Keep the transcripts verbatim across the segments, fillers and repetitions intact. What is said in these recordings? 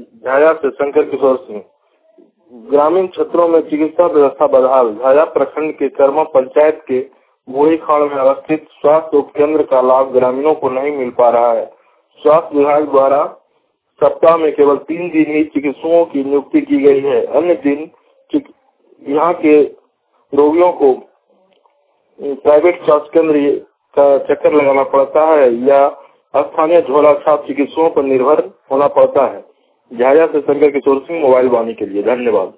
झाया से शंकर किशोर सिंह। ग्रामीण क्षेत्रों में चिकित्सा व्यवस्था बदहाल। झाया प्रखंड के कर्मा पंचायत के बूढ़ी खाड़ में अवस्थित स्वास्थ्य उप केंद्र का लाभ ग्रामीणों को नहीं मिल पा रहा है। स्वास्थ्य विभाग द्वारा सप्ताह में केवल तीन दिन ही चिकित्सकों की नियुक्ति की गई है। अन्य दिन यहाँ के रोगियों को प्राइवेट स्वास्थ्य केंद्र का चक्कर लगाना पड़ता है या स्थानीय झोला छाप चिकित्सकों पर निर्भर होना पड़ता है। झाया से शंकर किशोर सिंह, मोबाइल वाणी के लिए। धन्यवाद।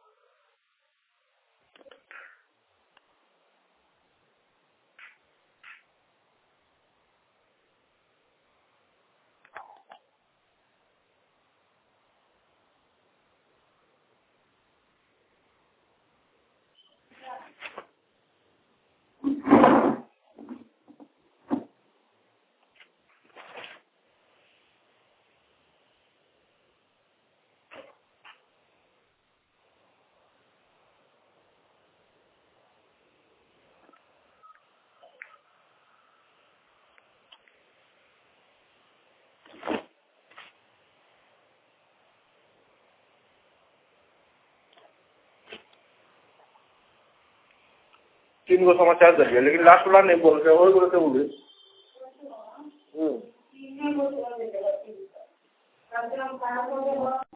तीन गो समाचार दे, लेकिन लास्ट वाला नहीं बोल रहे और बोलते बोले।